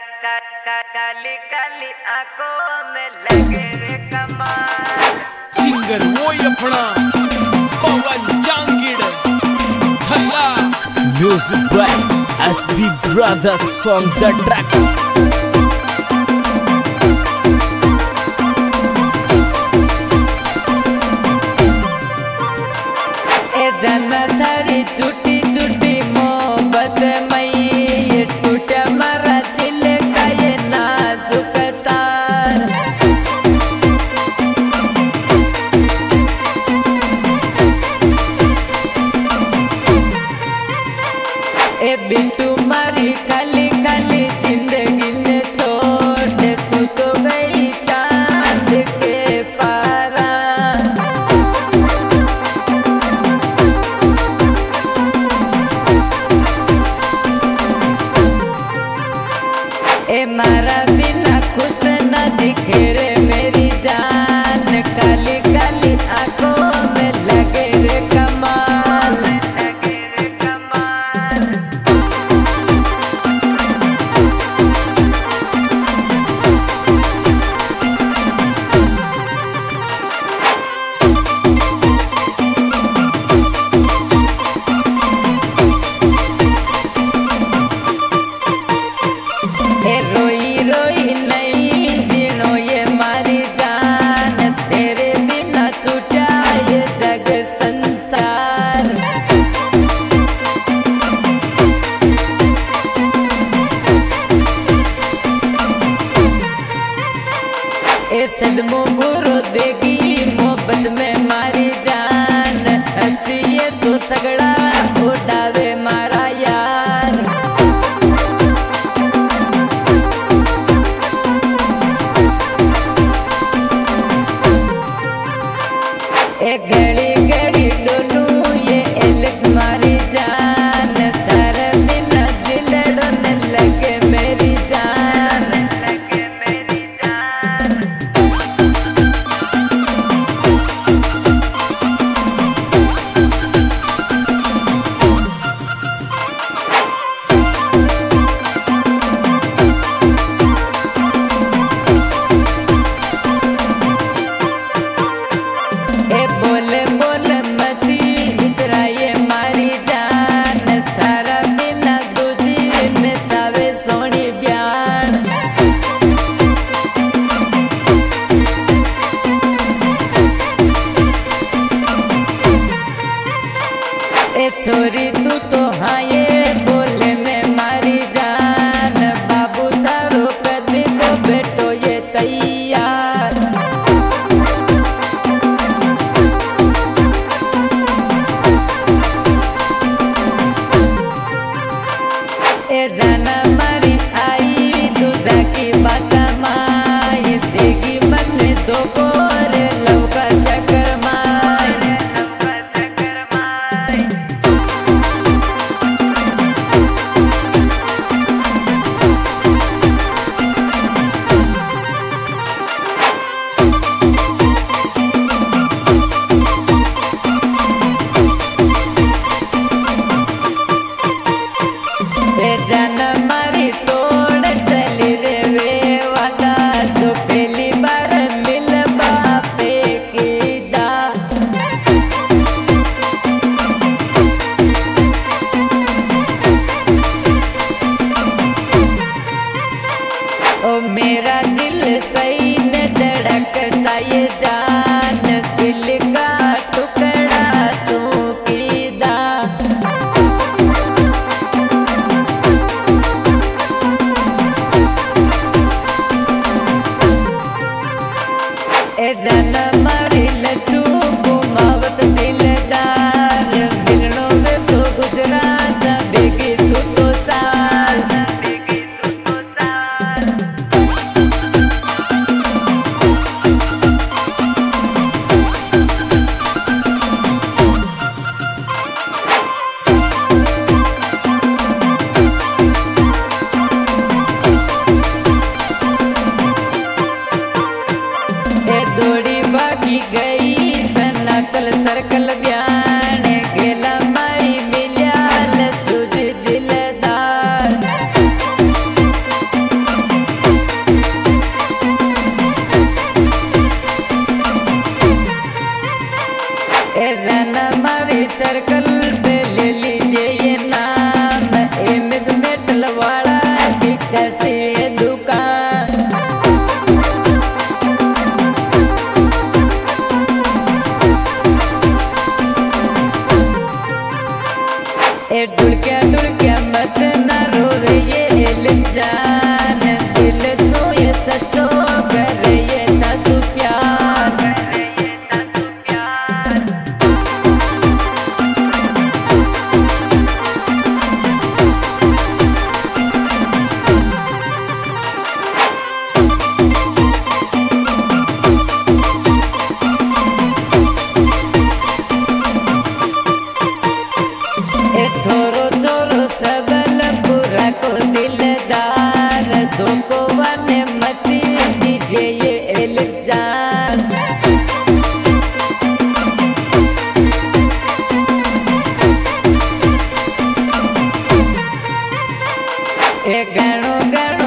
काली काली आंखों में लगे रे कमाल। सिंगर वो अपना पवन Jangid थल्ला। Music by SB Brothers on the track. थारी छुट्टी छुट्टी मोहब्बत मई ये टूटा मरा दिल का ये नाजुक तार। ए बिट्टू मारी खाली खाली जिंदगी ने छोड़ तू तो गई चांद के पारा। ए मारा बिना खुश न दिखे रे मेरी जान। काली काली आंखों में लगे रे कमाल, लगे रे कमाल। ए रोई रोई नहीं जीनो ये मारी जान। तेरे बिना टूटा ये जग संसार। ए सदमो बुरो देगी मोहब्बत में मारी जान। हंसिए तो सगड़ा उड़ावे मारा यार। ए घड़ी घड़ी डोलू ये एलिस मारी जान। तारे बिना दिल डोने लगे मेरी जान, लगे मेरी जान। ए बोले बोले मती इतरा ये मारी जान। तारा बिना दूजी में चावे सोनी ब्यान। ए छोरी तू तो हाँ ये बोले में मारी जान। बाबू थारो कदी को बेटो ये तैयार। ए जाना मारी आई दूधा की बाका माई। देगी मन में दो कोरे लौका चक्कर माई, लौका चक्कर माई। ए जाना मारी तोड़ चली रे वे वादा। तो पहली बार मिल बापे की जा। ओ मेरा दिल सही ने धड़कता ये जान। दिल का टुकड़ा तू कीदा। ए जाना मारी लचू घुमावत दिलदार। मिलनो में तो गुजरात बेगी तू तो चाल, बेगी तू तो चाल। सर्कल पे ले लीजिए ये नाम, एमएस मेटल वाला की कैसी है दुकान। ए ढुलकिया मत न रोवे ये एलिस जान, दिल सोए सचो कर ये तासु प्यार। ए छोरो छोरो सबल पूरा को दिलदार, धोखो वाने मती दीजिए ये एलिस जान। ए गणो गणो